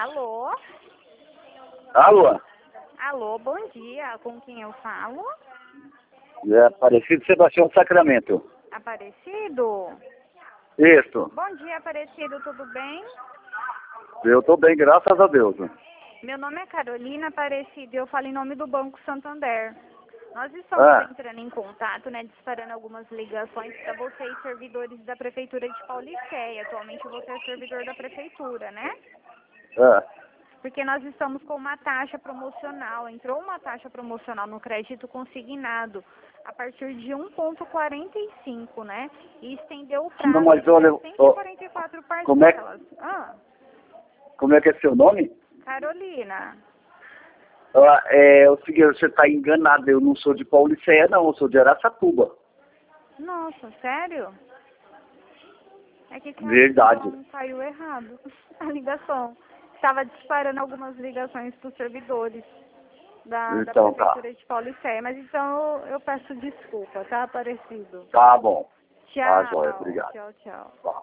Alô? Alô? Alô, bom dia. Com quem eu falo? É Aparecido Sebastião Sacramento. Aparecido? Isso. Bom dia, Aparecido, tudo bem? Eu tô bem, graças a Deus. Meu nome é Carolina Aparecido e eu falo em nome do Banco Santander. Nós estamos entrando em contato, né, disparando algumas ligações para vocês, servidores da Prefeitura de Paulicéia. Atualmente você é servidor da Prefeitura, né? Porque nós estamos com uma taxa promocional. Entrou uma taxa promocional no crédito consignado a partir de 1,45, né? E estendeu o prazo Não, mas olha, de 144 parcelas. Como é que é seu nome? Carolina. É o seguinte, você está enganado, eu não sou de Paulicéia não, eu sou de Araçatuba. Nossa, sério? É que Verdade. saiu errado a ligação. Estava disparando algumas ligações para os servidores da Então Prefeitura de Paulicéia, mas então eu peço desculpa, tá, Aparecido? Tá bom. Tchau, Tá, joia, obrigado. tchau. Tá.